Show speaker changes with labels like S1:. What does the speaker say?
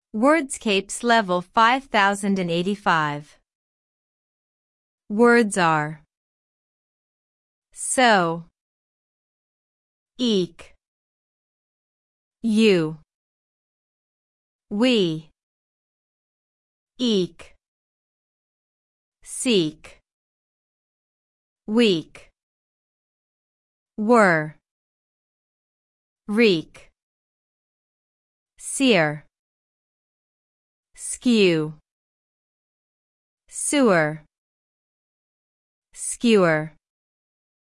S1: Wordscapes level 5085. Words are so, eek, you, we, eek, seek, week, were, reek, sear, skew, sewer, skewer.